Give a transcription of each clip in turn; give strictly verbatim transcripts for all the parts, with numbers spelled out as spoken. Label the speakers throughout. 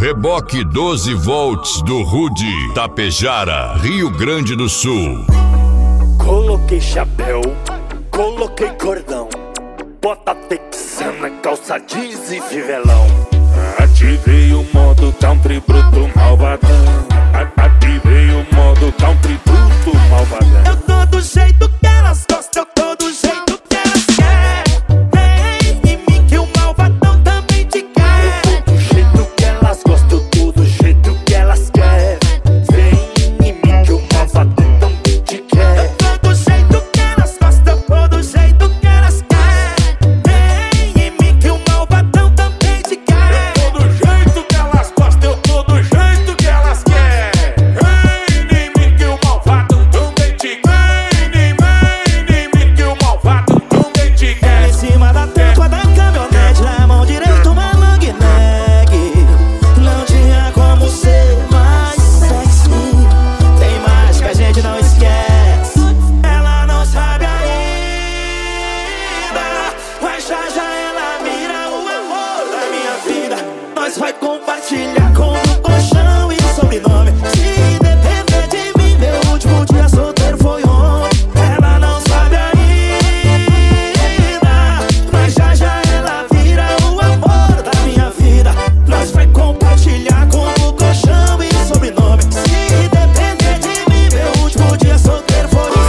Speaker 1: Reboque doze volts do Rude, Tapejara, Rio Grande do Sul.
Speaker 2: Coloquei chapéu, coloquei cordão, bota texana, calça jeans e fivelão. Ativei o modo country bruto malvadão. Ativei o modo country bruto malvadão. Eu tô do jeito que elas gostam, eu tô do jeito que elas querem. Vem em mim que o malvadão também te quer. Eu tô do jeito que elas gostam, eu tô do jeito que elas querem. Vem em mim que o malvadão também te quer. Eu tô do jeito que elas gostam, eu tô do jeito que elas querem. Vem em mim que o malvadão também te quer. Eu tô do jeito que elas gostam, eu tô do jeito que elas querem. Vem em mim que o malvado também te quer. Vem em mim que o malvado também te quer.
Speaker 3: Em cima da tampa da caminhonete, na mão direita uma long neck. Não tinha como ser mais sexy. Tem mais que a gente não esquece. Ela não sabe ainda, mas já já ela vira o amor da minha vida. Nós vai compartilhar com o colchão e sobrenome. Se depender de mim, meu último dia solteiro foi ontem. Ela não sabe ainda, mas já já ela vira o amor da minha vida. Nós vai compartilhar com o colchão e sobrenome. Se depender de mim, meu último dia solteiro foi ontem.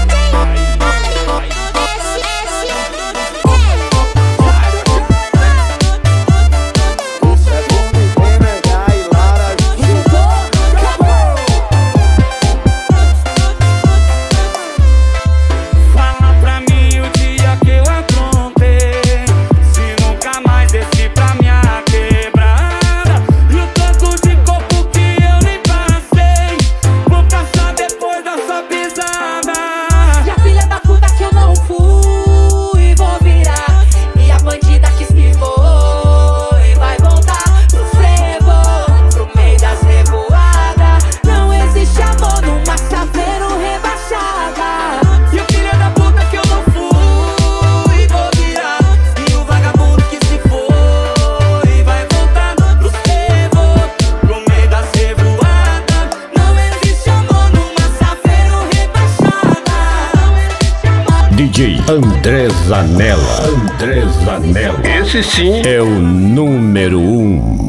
Speaker 2: Fala pra mim o dia que eu aprontei, se nunca mais desci pra minha quebrada. E o tanto de corpo que eu nem passei, vou passar depois da sua pisada.
Speaker 4: E a filha da puta que eu não fui, vou virar. E a bandida que se foi, vai voltar pro frevo, pro meio das revoadas. Não existe amor numa saveiro rebaixada.
Speaker 2: E o filho da puta que eu não fui, vou virar. E o vagabundo que se foi, vai voltar pro frevo, pro meio das revoadas.
Speaker 4: Não existe amor numa saveiro rebaixada.
Speaker 1: D J André Zanella. André Zanella. Esse sim é o número um.